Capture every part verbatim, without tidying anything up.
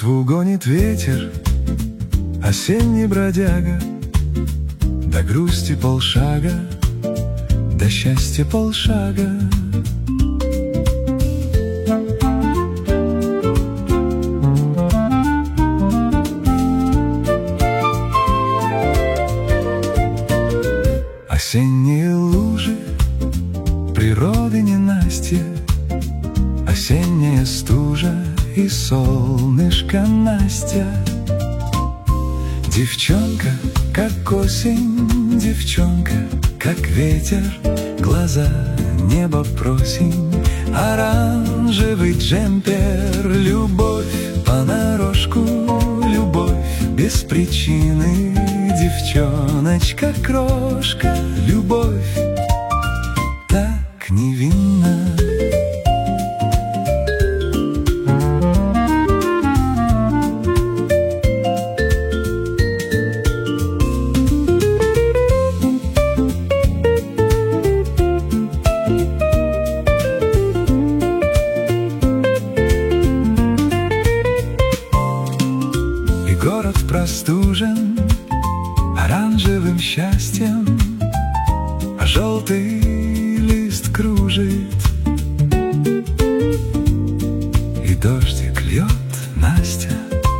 Листву гонит ветер, осенний бродяга, до грусти полшага, до счастья полшага. Осенние лужи, природы ненастье, осенняя стужа и солнышко Настя. Девчонка, как осень, девчонка, как ветер, глаза небо просень, оранжевый джемпер. Любовь понарошку, любовь без причины, девчоночка крошка, любовь так невинна. Город простужен оранжевым счастьем, а желтый лист кружит, и дождик льет, Настя.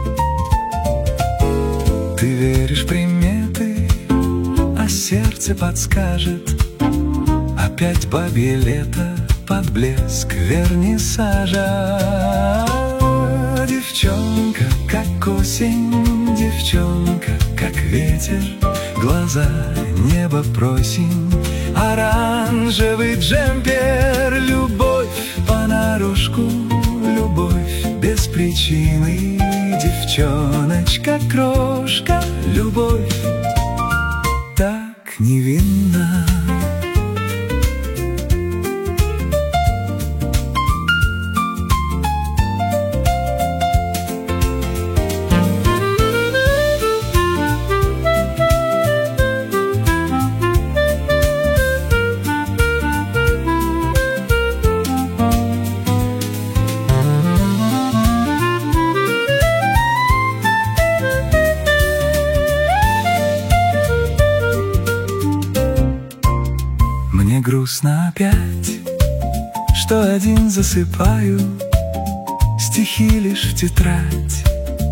Ты веришь в приметы, а сердце подскажет: опять бабье лето под блеск вернисажа. Девчонка, как осень, девчонка, как ветер, глаза небо просень, оранжевый джемпер. Любовь понарошку, любовь без причины, девчоночка крошка, любовь так невинна. Мне грустно опять, что один засыпаю, стихи лишь в тетрадь,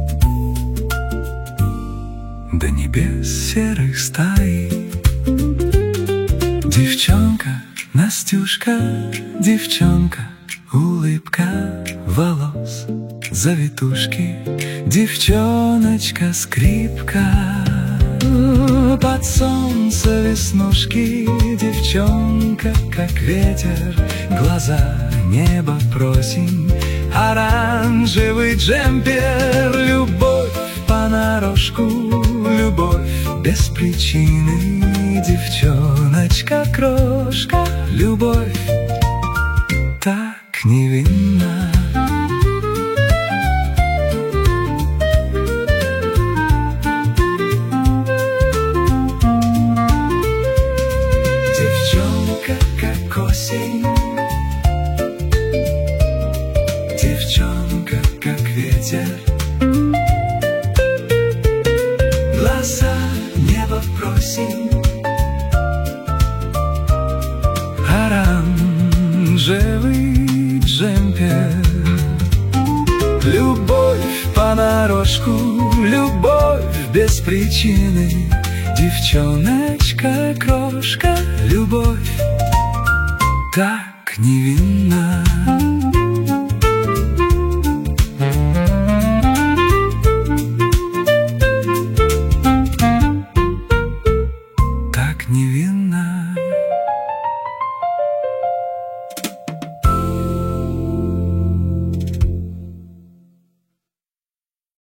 до небес серых стаи. Девчонка, Настюшка, девчонка, улыбка волос, завитушки, девчоночка, скрипка. Под солнце веснушки, девчонка, как ветер, глаза небо просень, оранжевый джемпер. Любовь понарошку, любовь без причины, девчоночка крошка, любовь так невинна. Девчонка, как осень, девчонка, как ветер, глаза небо просень, оранжевый джемпер. Любовь понарошку, любовь без причины, девчоночка крошка, любовь так невинна.